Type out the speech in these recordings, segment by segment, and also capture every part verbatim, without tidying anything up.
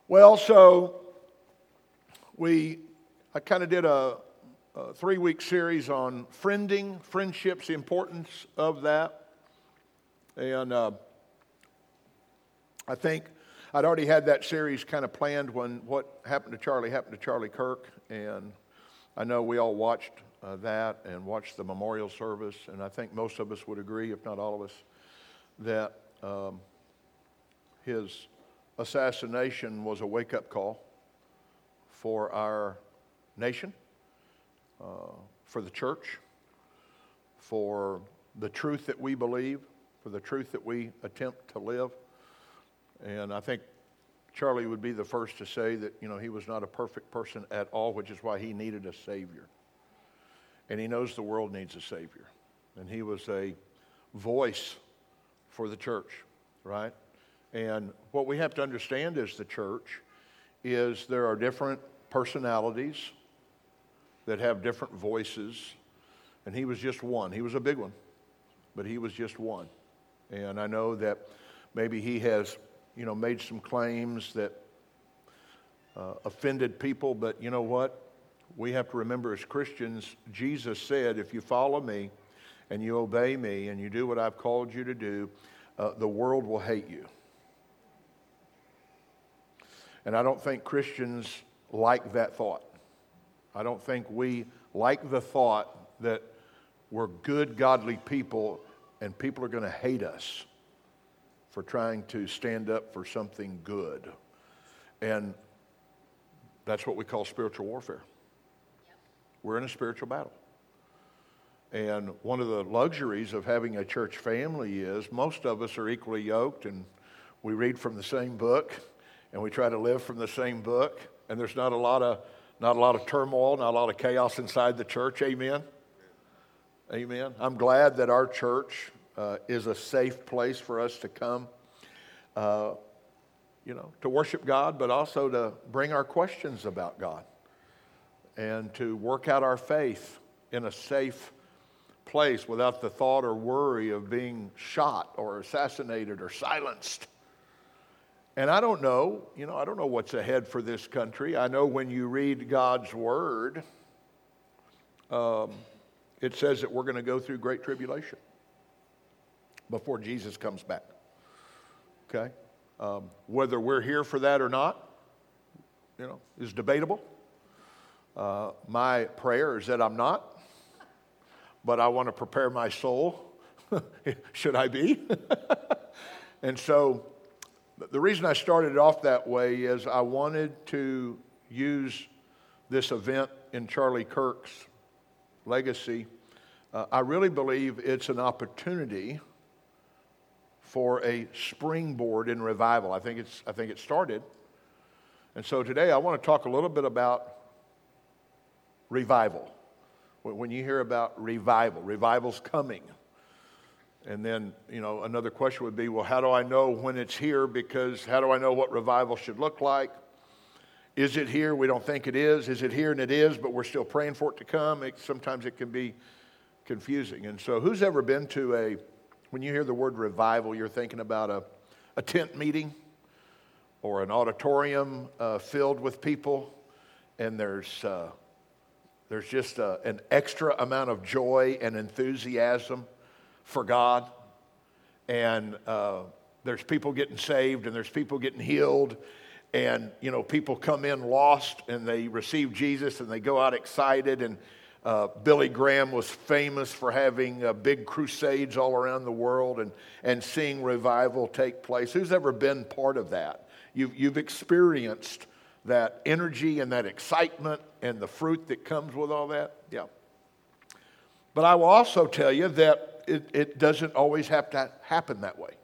Well, so we, I kind of did a, a three-week series on friending, friendships, the importance of that. And uh, I think I'd already had that series kind of planned when what happened to Charlie happened to Charlie Kirk. And I know we all watched uh, that and watched the memorial service. And I think most of us would agree, if not all of us, that um, his assassination was a wake-up call for our nation, uh, for the church, for the truth that we believe, for the truth that we attempt to live. And I think Charlie would be the first to say that, you know, he was not a perfect person at all, which is why he needed a Savior. And he knows the world needs a Savior. And he was a voice for the church, right? And what we have to understand as the church is there are different personalities that have different voices. And he was just one. He was a big one, but he was just one. And I know that maybe he has, you know, made some claims that uh, offended people, but you know what? We have to remember as Christians, Jesus said, if you follow me and you obey me and you do what I've called you to do, uh, the world will hate you. And I don't think Christians like that thought. I don't think we like the thought that we're good, godly people and people are going to hate us for trying to stand up for something good. And that's what we call spiritual warfare. Yep. We're in a spiritual battle. And one of the luxuries of having a church family is most of us are equally yoked and we read from the same book. And we try to live from the same book, and there's not a lot of not a lot of turmoil, not a lot of chaos inside the church. Amen. Amen. I'm glad that our church uh, is a safe place for us to come, uh, you know, to worship God, but also to bring our questions about God and to work out our faith in a safe place without the thought or worry of being shot or assassinated or silenced. And I don't know, you know, I don't know what's ahead for this country. I know when you read God's Word, um, it says that we're going to go through great tribulation before Jesus comes back. Okay? Um, whether we're here for that or not, you know, is debatable. Uh, my prayer is that I'm not, but I want to prepare my soul. Should I be? And so, the reason I started it off that way is I wanted to use this event in Charlie Kirk's legacy. Uh, I really believe it's an opportunity for a springboard in revival. I think it's I think it started. And so today I want to talk a little bit about revival. When you hear about revival, revival's coming. And then, you know, another question would be, well, how do I know when it's here? Because how do I know what revival should look like? Is it here? We don't think it is. Is it here? And it is, but we're still praying for it to come. It, sometimes it can be confusing. And so who's ever been to a, when you hear the word revival, you're thinking about a, a tent meeting or an auditorium uh, filled with people, and there's, uh, there's just a, an extra amount of joy and enthusiasm for God, and uh, there's people getting saved, and there's people getting healed, and you know people come in lost, and they receive Jesus, and they go out excited. And uh, Billy Graham was famous for having uh, big crusades all around the world, and and seeing revival take place. Who's ever been part of that? You've you've experienced that energy and that excitement and the fruit that comes with all that. Yeah. But I will also tell you that It, it doesn't always have to happen that way.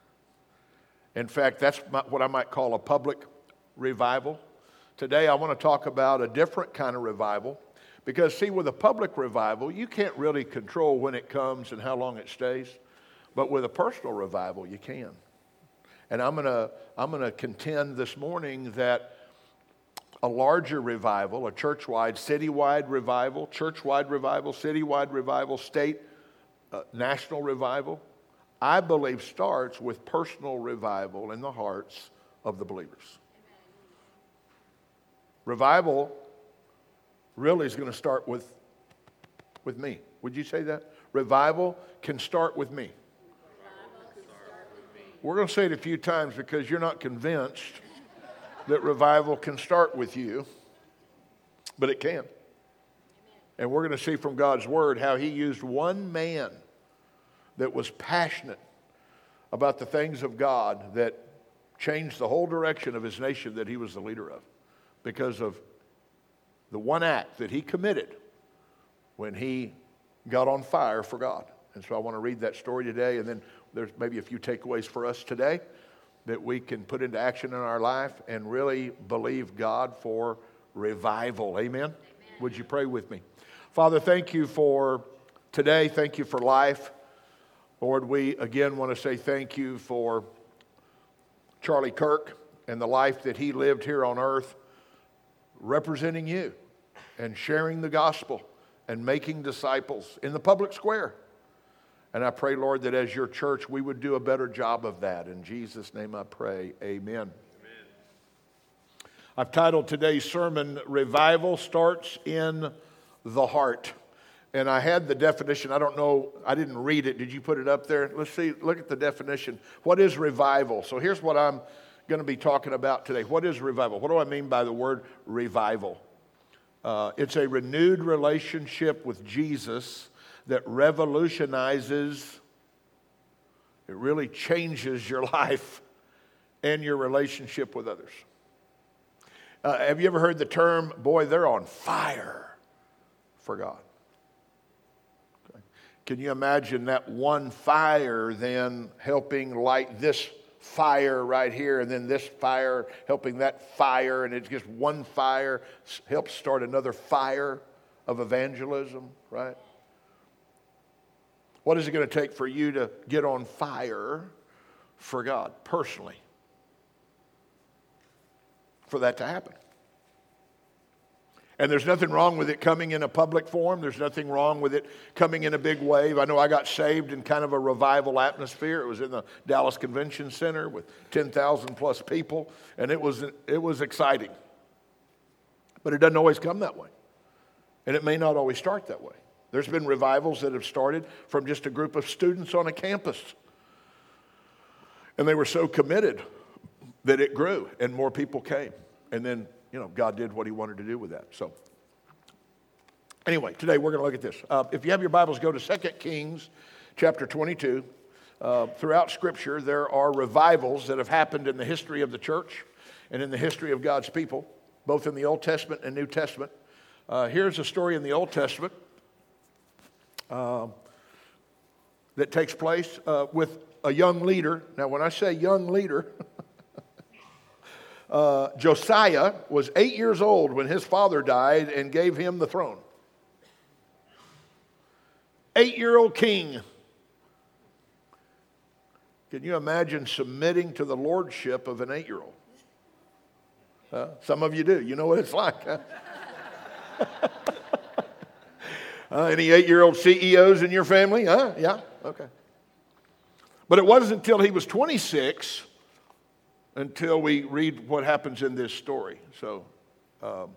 In fact, that's my, what I might call a public revival. Today I want to talk about a different kind of revival. Because see, with a public revival, you can't really control when it comes and how long it stays. But with a personal revival, you can. And I'm going to I'm going to contend this morning that a larger revival, a church-wide, citywide revival, church-wide revival, citywide revival, state Uh, national revival, I believe starts with personal revival in the hearts of the believers. Revival really is going to start with, with me. Would you say that? Revival can start with me. We're going to say it a few times because you're not convinced that revival can start with you, but it can. And we're going to see from God's word how he used one man that was passionate about the things of God that changed the whole direction of his nation that he was the leader of because of the one act that he committed when he got on fire for God. And so I want to read that story today, and then there's maybe a few takeaways for us today that we can put into action in our life and really believe God for revival. Amen? Amen. Would you pray with me? Father, thank you for today. Thank you for life. Lord, we again want to say thank you for Charlie Kirk and the life that he lived here on earth, representing you and sharing the gospel and making disciples in the public square. And I pray, Lord, that as your church, we would do a better job of that. In Jesus' name I pray, amen. Amen. I've titled today's sermon, Revival Starts in the Heart. And I had the definition. I don't know, I didn't read it. Did you put it up there? Let's see, look at the definition. What is revival? So here's what I'm going to be talking about today. What is revival? What do I mean by the word revival? Uh, it's a renewed relationship with Jesus that revolutionizes, it really changes your life and your relationship with others. Uh, have you ever heard the term, boy, they're on fire for God? Okay. Can you imagine that one fire then helping light this fire right here, and then this fire helping that fire, and it's just one fire helps start another fire of evangelism, right? What is it going to take for you to get on fire for God personally for that to happen? And there's nothing wrong with it coming in a public forum. There's nothing wrong with it coming in a big wave. I know I got saved in kind of a revival atmosphere. It was in the Dallas Convention Center with ten thousand plus people, and it was it was exciting. But it doesn't always come that way, and it may not always start that way. There's been revivals that have started from just a group of students on a campus, and they were so committed that it grew, and more people came, and then, you know, God did what he wanted to do with that. So anyway, today we're going to look at this. Uh, if you have your Bibles, go to Second Kings chapter twenty-two. Uh, throughout Scripture, there are revivals that have happened in the history of the church and in the history of God's people, both in the Old Testament and New Testament. Uh, here's a story in the Old Testament uh, that takes place uh, with a young leader. Now, when I say young leader, Uh, Josiah was eight years old when his father died and gave him the throne. Eight-year-old king. Can you imagine submitting to the lordship of an eight-year-old? Uh, some of you do. You know what it's like, huh? uh, any eight-year-old C E Os in your family? Huh? Yeah? Okay. But it wasn't until he was twenty-six until we read what happens in this story. So um,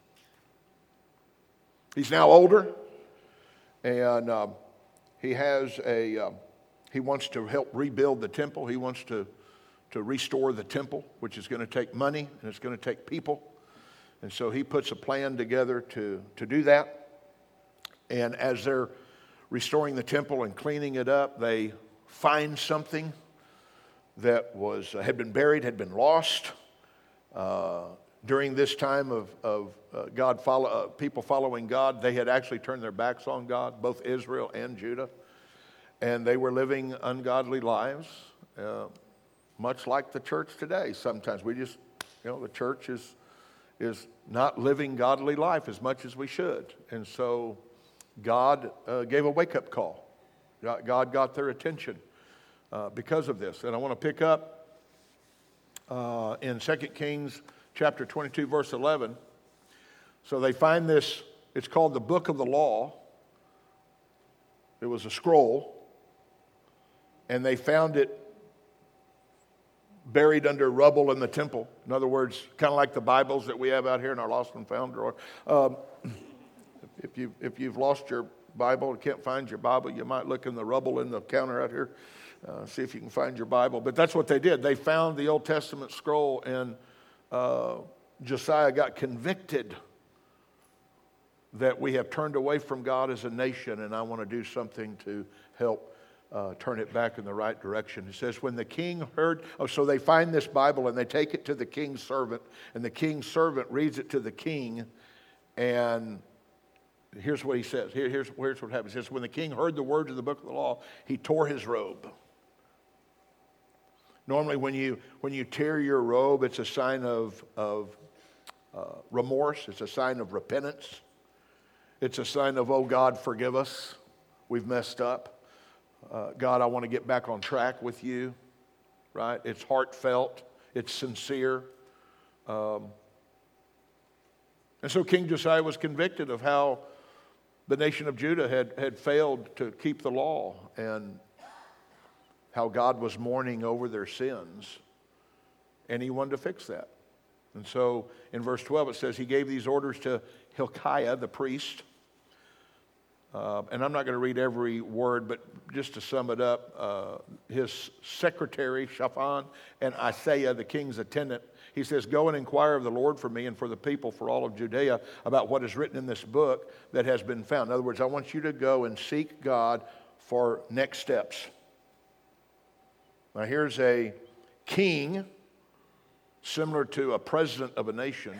he's now older, and um, he has a um, he wants to help rebuild the temple. He wants to to restore the temple, which is going to take money and it's going to take people. And so he puts a plan together to to do that. And as they're restoring the temple and cleaning it up, they find something that was uh, had been buried, had been lost uh, during this time of, of uh, God follow, uh, people following God. They had actually turned their backs on God, both Israel and Judah, and they were living ungodly lives, uh, much like the church today. Sometimes we just, you know, the church is is not living godly life as much as we should, and so God uh, gave a wake-up call. God got their attention Uh, because of this. And I want to pick up uh, in Second Kings chapter twenty-two, verse eleven. So they find this, it's called the Book of the Law. It was a scroll, and they found it buried under rubble in the temple. In other words, kind of like the Bibles that we have out here in our lost and found drawer. Um, if, you, if you've lost your Bible and can't find your Bible, you might look in the rubble in the counter out here, uh, see if you can find your Bible. But that's what they did. They found the Old Testament scroll, and uh, Josiah got convicted that we have turned away from God as a nation, and I want to do something to help Uh, turn it back in the right direction. It says, when the king heard, oh, so they find this Bible and they take it to the king's servant, and the king's servant reads it to the king, and here's what he says. Here, here's, here's what happens. It says, when the king heard the words of the book of the law, he tore his robe. Normally when you when you tear your robe, it's a sign of, of uh, remorse. It's a sign of repentance. It's a sign of, oh God, forgive us. We've messed up. Uh, God, I want to get back on track with you, right? It's heartfelt. It's sincere. Um, and so King Josiah was convicted of how the nation of Judah had, had failed to keep the law and how God was mourning over their sins. And he wanted to fix that. And so in verse twelve it says he gave these orders to Hilkiah, the priest. Uh, and I'm not going to read every word, but just to sum it up, uh, his secretary, Shaphan, and Isaiah, the king's attendant, he says, go and inquire of the Lord for me and for the people, for all of Judea, about what is written in this book that has been found. In other words, I want you to go and seek God for next steps. Now, here's a king, similar to a president of a nation,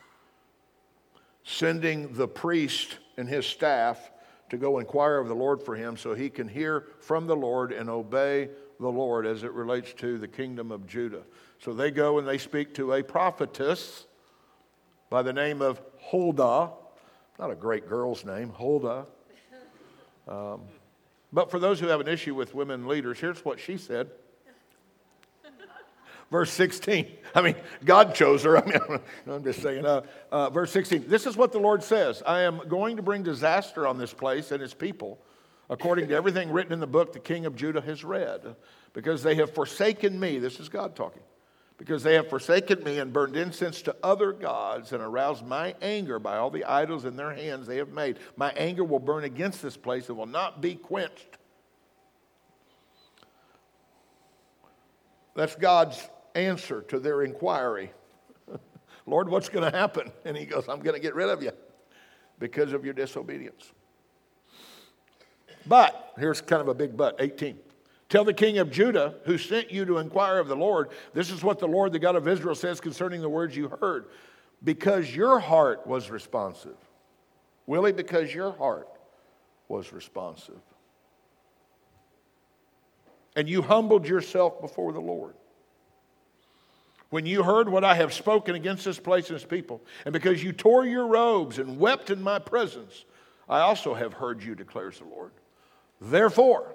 sending the priest and his staff to go inquire of the Lord for him so he can hear from the Lord and obey the Lord as it relates to the kingdom of Judah. So they go and they speak to a prophetess by the name of Huldah. Not a great girl's name, Huldah. Um, but for those who have an issue with women leaders, here's what she said. Verse sixteen. I mean, God chose her. I mean, I'm just saying. Uh, uh, verse sixteen. This is what the Lord says. I am going to bring disaster on this place and its people, according to everything written in the book the king of Judah has read, because they have forsaken me. This is God talking. Because they have forsaken me and burned incense to other gods and aroused my anger by all the idols in their hands they have made. My anger will burn against this place and will not be quenched. That's God's answer to their inquiry. Lord, what's going to happen? And he goes, I'm going to get rid of you because of your disobedience. But, here's kind of a big but, eighteen. Tell the king of Judah, who sent you to inquire of the Lord, this is what the Lord, the God of Israel, says concerning the words you heard. Because your heart was responsive. Willie, because your heart was responsive. And you humbled yourself before the Lord. When you heard what I have spoken against this place and its people, and because you tore your robes and wept in my presence, I also have heard you, declares the Lord. Therefore,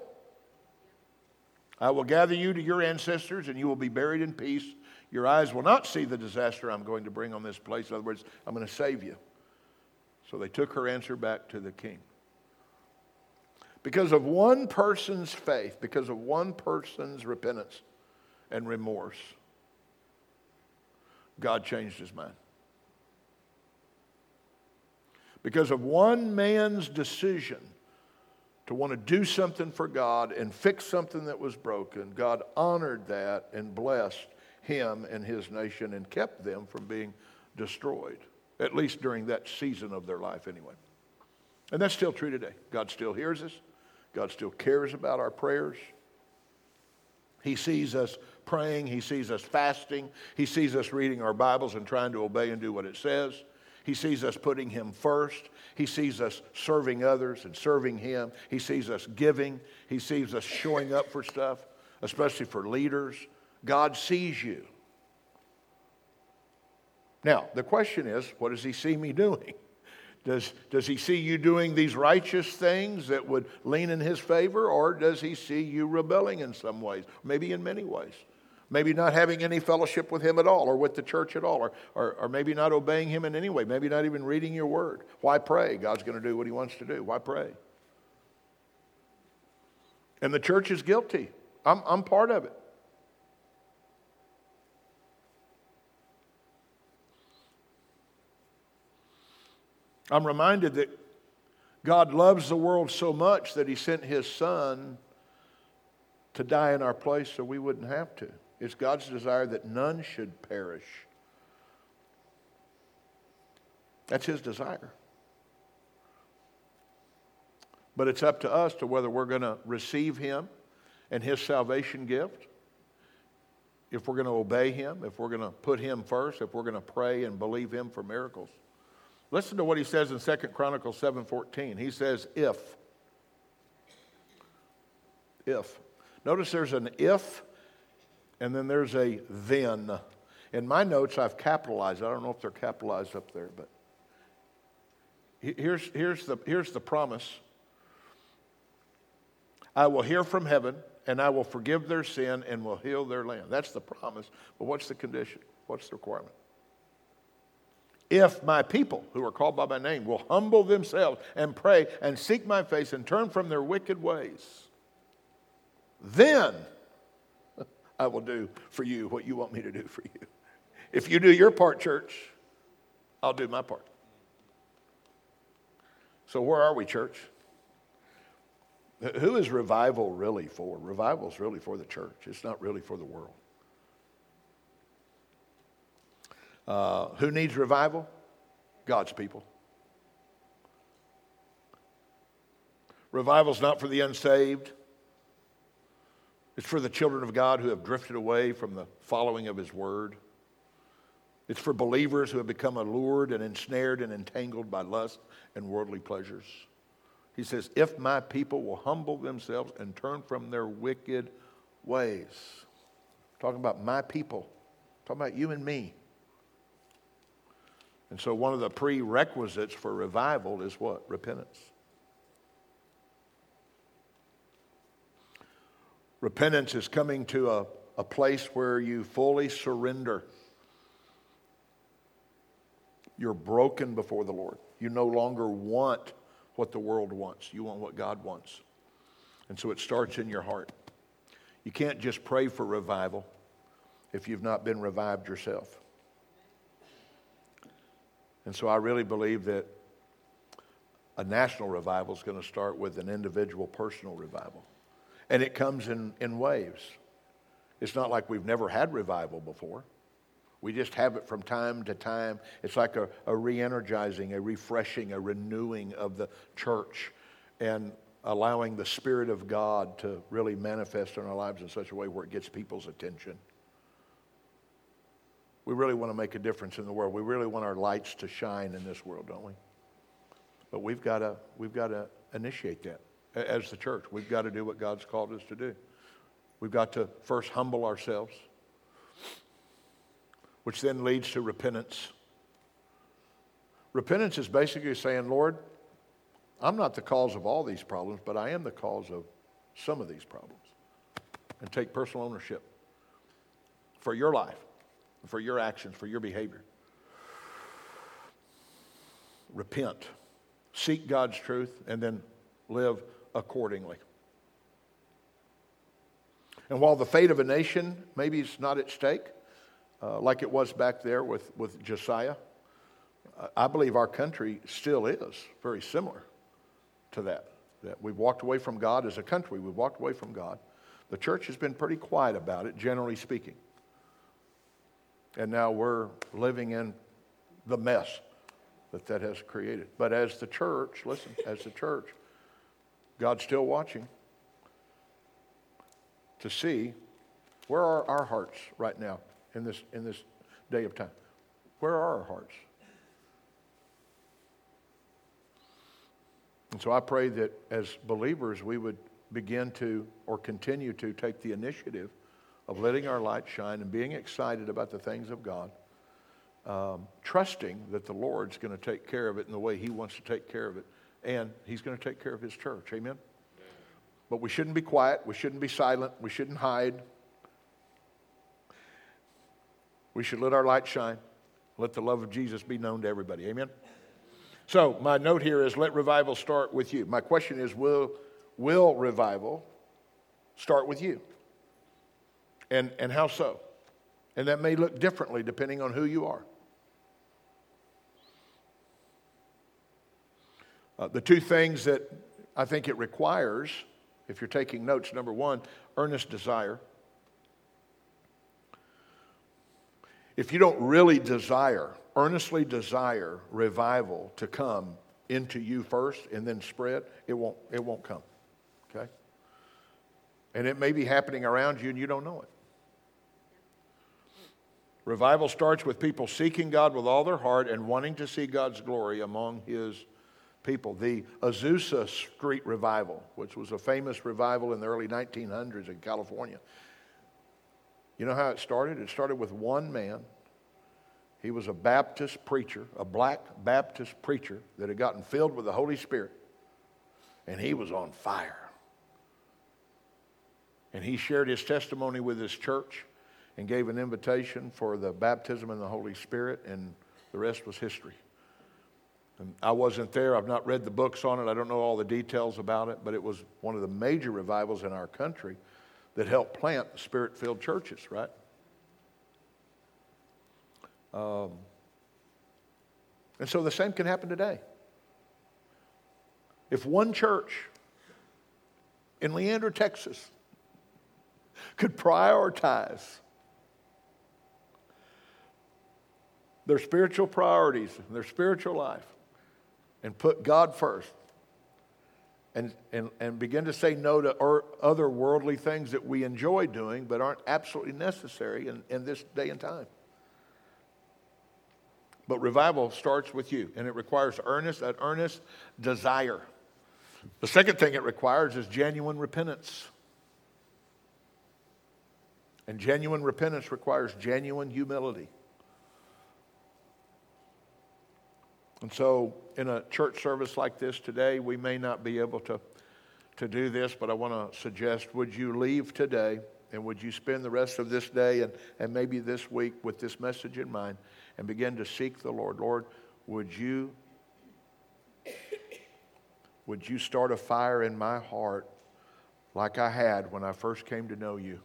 I will gather you to your ancestors, and you will be buried in peace. Your eyes will not see the disaster I'm going to bring on this place. In other words, I'm going to save you. So they took her answer back to the king. Because of one person's faith, because of one person's repentance and remorse, God changed his mind. Because of one man's decision to want to do something for God and fix something that was broken, God honored that and blessed him and his nation and kept them from being destroyed, at least during that season of their life anyway. And that's still true today. God still hears us. God still cares about our prayers. He sees us praying. He sees us fasting. He sees us reading our Bibles and trying to obey and do what it says. He sees us putting him first. He sees us serving others and serving him. He sees us giving. He sees us showing up for stuff, especially for leaders. God sees you. Now, the question is, what does he see me doing? Does, does he see you doing these righteous things that would lean in his favor, or does he see you rebelling in some ways, maybe in many ways? Maybe not having any fellowship with him at all, or with the church at all, or, or, or maybe not obeying him in any way, maybe not even reading your word. Why pray? God's going to do what he wants to do. Why pray? And the church is guilty. I'm, I'm part of it. I'm reminded that God loves the world so much that he sent his son to die in our place so we wouldn't have to. It's God's desire that none should perish. That's his desire. But it's up to us to whether we're going to receive him and his salvation gift, if we're going to obey him, if we're going to put him first, if we're going to pray and believe him for miracles. Listen to what he says in Second Chronicles seven fourteen. He says, if. If. Notice there's an if, and then there's a then. In my notes, I've capitalized. I don't know if they're capitalized up there, but here's, here's, the, here's the promise. I will hear from heaven, and I will forgive their sin and will heal their land. That's the promise. But what's the condition? What's the requirement? If my people, who are called by my name, will humble themselves and pray and seek my face and turn from their wicked ways, then I will do for you what you want me to do for you. If you do your part, church, I'll do my part. So where are we, church? Who is revival really for? Revival is really for the church. It's not really for the world. Uh, who needs revival? God's people. Revival's not for the unsaved. It's for the children of God who have drifted away from the following of his word. It's for believers who have become allured and ensnared and entangled by lust and worldly pleasures. He says, if my people will humble themselves and turn from their wicked ways. Talking about my people. Talking about you and me. And so one of the prerequisites for revival is what? Repentance. Repentance is coming to a, a place where you fully surrender. You're broken before the Lord. You no longer want what the world wants. You want what God wants. And so it starts in your heart. You can't just pray for revival if you've not been revived yourself. And so I really believe that a national revival is going to start with an individual personal revival. And it comes in, in waves. It's not like we've never had revival before. We just have it from time to time. It's like a, a re-energizing, a refreshing, a renewing of the church and allowing the Spirit of God to really manifest in our lives in such a way where it gets people's attention. We really want to make a difference in the world. We really want our lights to shine in this world, don't we? But we've got to, we've got to initiate that as the church. We've got to do what God's called us to do. We've got to first humble ourselves, which then leads to repentance. Repentance is basically saying, Lord, I'm not the cause of all these problems, but I am the cause of some of these problems. And take personal ownership for your life, for your actions, for your behavior. Repent. Seek God's truth and then live accordingly. And while the fate of a nation maybe is not at stake, uh, like it was back there with, with Josiah, I believe our country still is very similar to that. That we've walked away from God as a country. We've walked away from God. The church has been pretty quiet about it, generally speaking. And now we're living in the mess that that has created. But as the church, listen, as the church, God's still watching to see where are our hearts right now in this in this day of time. Where are our hearts? And so I pray that as believers we would begin to or continue to take the initiative of letting our light shine and being excited about the things of God, um, trusting that the Lord's going to take care of it in the way He wants to take care of it, and He's going to take care of His church. Amen? But we shouldn't be quiet. We shouldn't be silent. We shouldn't hide. We should let our light shine. Let the love of Jesus be known to everybody. Amen? So my note here is let revival start with you. My question is, will, will revival start with you? And, and how so? And that may look differently depending on who you are. Uh, the two things that I think it requires, if you're taking notes, number one, earnest desire. If you don't really desire, earnestly desire revival to come into you first and then spread, it won't, it won't come, okay? And it may be happening around you and you don't know it. Revival starts with people seeking God with all their heart and wanting to see God's glory among His people. The Azusa Street Revival, which was a famous revival in the early nineteen hundreds in California. You know how it started? It started with one man. He was a Baptist preacher, a black Baptist preacher that had gotten filled with the Holy Spirit. And he was on fire. And he shared his testimony with his church and gave an invitation for the baptism in the Holy Spirit, and the rest was history. And I wasn't there. I've not read the books on it. I don't know all the details about it, but it was one of the major revivals in our country that helped plant Spirit-filled churches, right? Um, and so the same can happen today. If one church in Leander, Texas could prioritize their spiritual priorities, their spiritual life, and put God first, and, and, and begin to say no to or other worldly things that we enjoy doing but aren't absolutely necessary in, in this day and time. But revival starts with you, and it requires earnest, an earnest desire. The second thing it requires is genuine repentance. And genuine repentance requires genuine humility. And so in a church service like this today, we may not be able to, to do this, but I want to suggest, would you leave today and would you spend the rest of this day and, and maybe this week with this message in mind and begin to seek the Lord? Lord, would you, would you start a fire in my heart like I had when I first came to know you?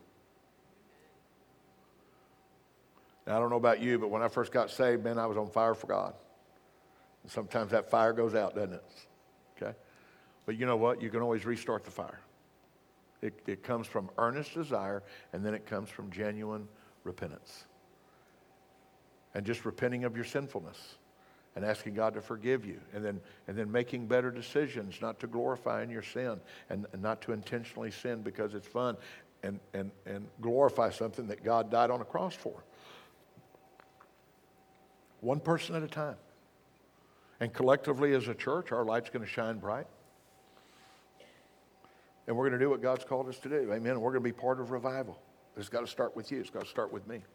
Now, I don't know about you, but when I first got saved, man, I was on fire for God. And sometimes that fire goes out, doesn't it? Okay? But you know what? You can always restart the fire. It, it comes from earnest desire, and then it comes from genuine repentance. And just repenting of your sinfulness and asking God to forgive you, and then and then making better decisions, not to glorify in your sin, and, and not to intentionally sin because it's fun, and, and, and glorify something that God died on a cross for. One person at a time. And collectively as a church, our light's going to shine bright. And we're going to do what God's called us to do. Amen. And we're going to be part of revival. It's got to start with you. It's got to start with me.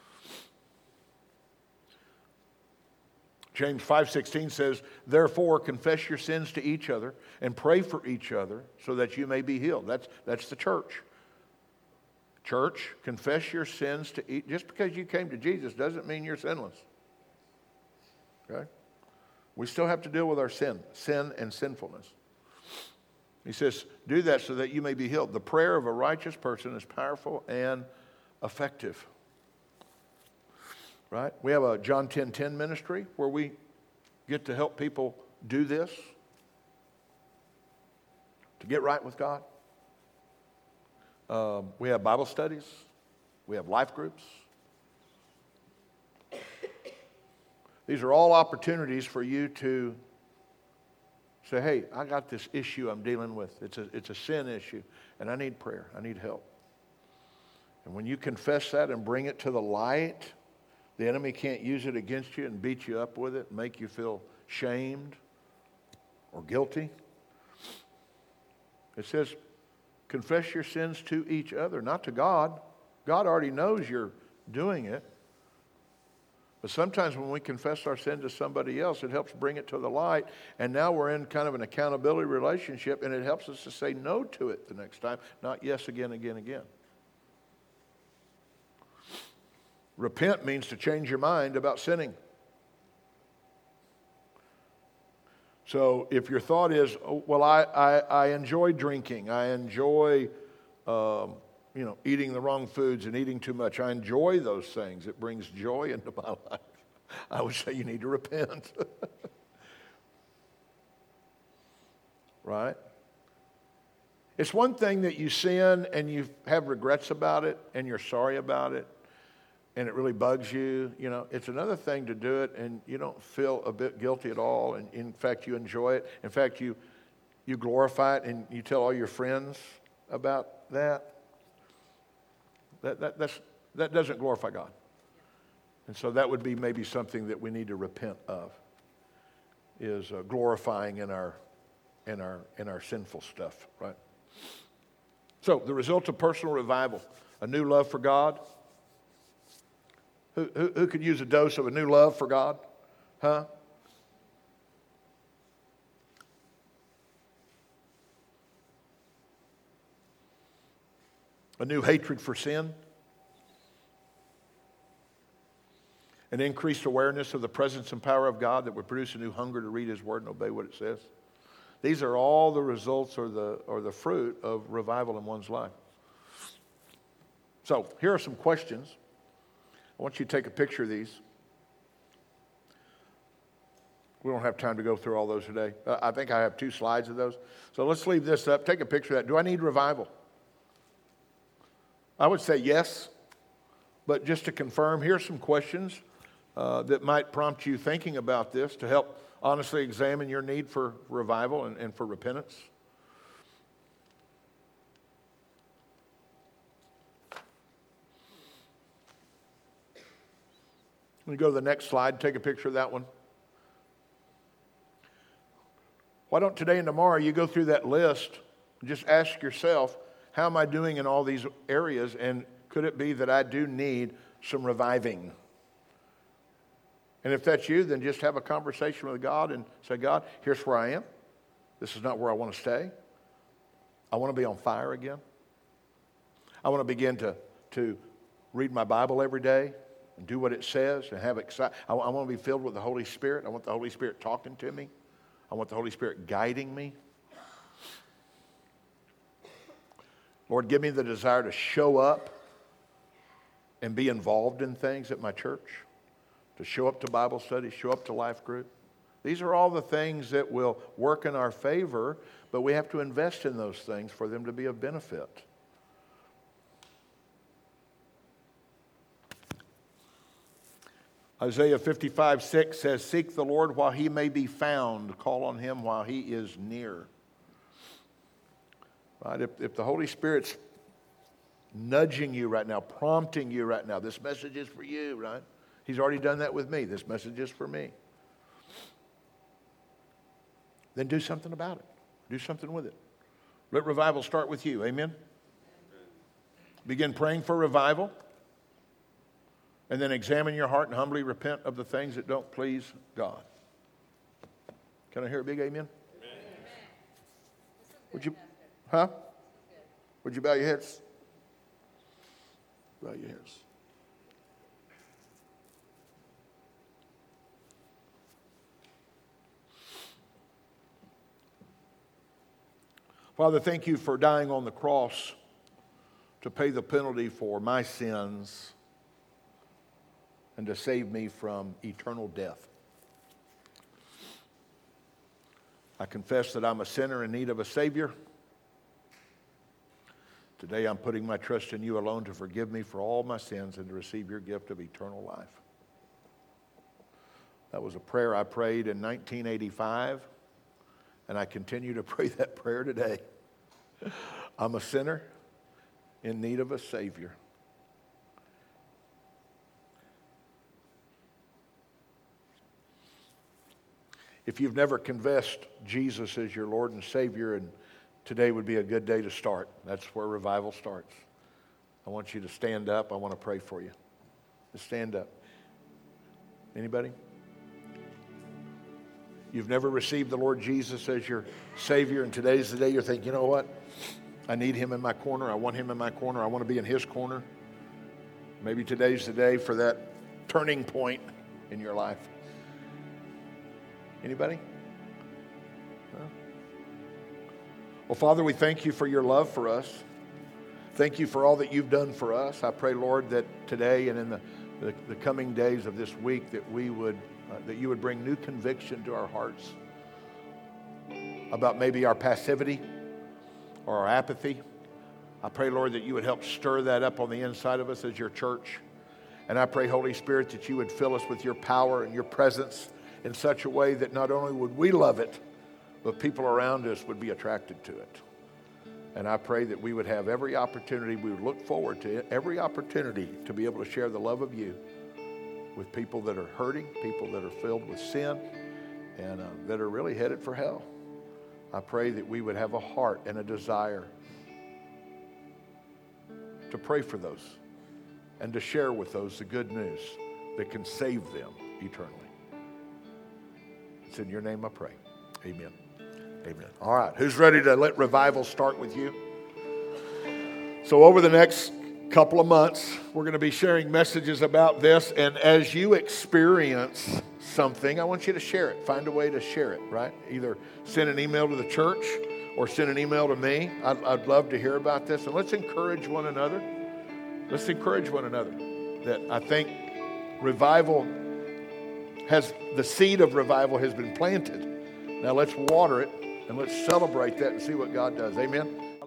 James five sixteen says, therefore confess your sins to each other and pray for each other so that you may be healed. That's, that's the church. Church, confess your sins to each. Just because you came to Jesus doesn't mean you're sinless. Okay? We still have to deal with our sin, sin and sinfulness. He says, do that so that you may be healed. The prayer of a righteous person is powerful and effective. Right? We have a John ten ten ministry where we get to help people do this, to get right with God. Um, we have Bible studies. We have life groups. These are all opportunities for you to say, hey, I got this issue I'm dealing with. It's a, it's a sin issue, and I need prayer. I need help. And when you confess that and bring it to the light, the enemy can't use it against you and beat you up with it, make you feel shamed or guilty. It says, confess your sins to each other, not to God. God already knows you're doing it. But sometimes when we confess our sin to somebody else, it helps bring it to the light. And now we're in kind of an accountability relationship, and it helps us to say no to it the next time, not yes again, again, again. Repent means to change your mind about sinning. So if your thought is, oh, well, I, I, I enjoy drinking, I enjoy um, you know, eating the wrong foods and eating too much. I enjoy those things. It brings joy into my life. I would say you need to repent. right? It's one thing that you sin and you have regrets about it and you're sorry about it and it really bugs you. You know, it's another thing to do it and you don't feel a bit guilty at all. And in fact, you enjoy it. In fact, you you glorify it and you tell all your friends about that. That that that's, that doesn't glorify God. And so that would be maybe something that we need to repent of, is uh, glorifying in our in our in our sinful stuff, right? So the result of personal revival, a new love for God. Who, who, who could use a dose of a new love for God? Huh? A new hatred for sin. An increased awareness of the presence and power of God that would produce a new hunger to read His Word and obey what it says. These are all the results or the, or the fruit of revival in one's life. So here are some questions. I want you to take a picture of these. We don't have time to go through all those today. Uh, I think I have two slides of those. So let's leave this up. Take a picture of that. Do I need revival? I would say yes. But just to confirm, here's some questions uh, that might prompt you thinking about this to help honestly examine your need for revival and, and for repentance. Let me go to the next slide. Take a picture of that one. Why don't today and tomorrow you go through that list and just ask yourself, how am I doing in all these areas, and could it be that I do need some reviving? And if that's you, then just have a conversation with God and say, God, here's where I am. This is not where I want to stay. I want to be on fire again. I want to begin to, to read my Bible every day and do what it says and have excitement. I, I want to be filled with the Holy Spirit. I want the Holy Spirit talking to me. I want the Holy Spirit guiding me. Lord, give me the desire to show up and be involved in things at my church, to show up to Bible study, show up to life group. These are all the things that will work in our favor, but we have to invest in those things for them to be of benefit. Isaiah fifty-five six says, seek the Lord while He may be found. Call on Him while He is near. Right? If, if the Holy Spirit's nudging you right now, prompting you right now, this message is for you, right? He's already done that with me. This message is for me. Then do something about it. Do something with it. Let revival start with you. Amen? Amen. Begin praying for revival. And then examine your heart and humbly repent of the things that don't please God. Can I hear a big amen? Amen. Would you, huh? Would you bow your heads? Bow your heads. Father, thank you for dying on the cross to pay the penalty for my sins and to save me from eternal death. I confess that I'm a sinner in need of a Savior. Today I'm putting my trust in you alone to forgive me for all my sins and to receive your gift of eternal life. That was a prayer I prayed in nineteen eighty-five, and I continue to pray that prayer today. I'm a sinner in need of a Savior. If you've never confessed Jesus as your Lord and Savior, and today would be a good day to start. That's where revival starts. I want you to stand up. I want to pray for you. Just stand up. Anybody? You've never received the Lord Jesus as your Savior, and today's the day you're thinking, you know what? I need Him in my corner. I want Him in my corner. I want to be in His corner. Maybe today's the day for that turning point in your life. Anybody? No? Well, Father, we thank you for your love for us. Thank you for all that you've done for us. I pray, Lord, that today and in the, the, the coming days of this week that we would, uh, that you would bring new conviction to our hearts. about maybe our passivity or our apathy. I pray, Lord, that you would help stir that up on the inside of us as your church. And I pray, Holy Spirit, that you would fill us with your power and your presence in such a way that not only would we love it, but people around us would be attracted to it. And I pray that we would have every opportunity, we would look forward to it, every opportunity to be able to share the love of you with people that are hurting, people that are filled with sin, and uh, that are really headed for hell. I pray that we would have a heart and a desire to pray for those and to share with those the good news that can save them eternally. It's in your name I pray. Amen. Amen. All right. Who's ready to let revival start with you? So over the next couple of months, we're going to be sharing messages about this. And as you experience something, I want you to share it. Find a way to share it, right? Either send an email to the church or send an email to me. I'd, I'd love to hear about this. And let's encourage one another. Let's encourage one another. That I think revival has, the seed of revival has been planted. Now let's water it and let's celebrate that and see what God does. Amen.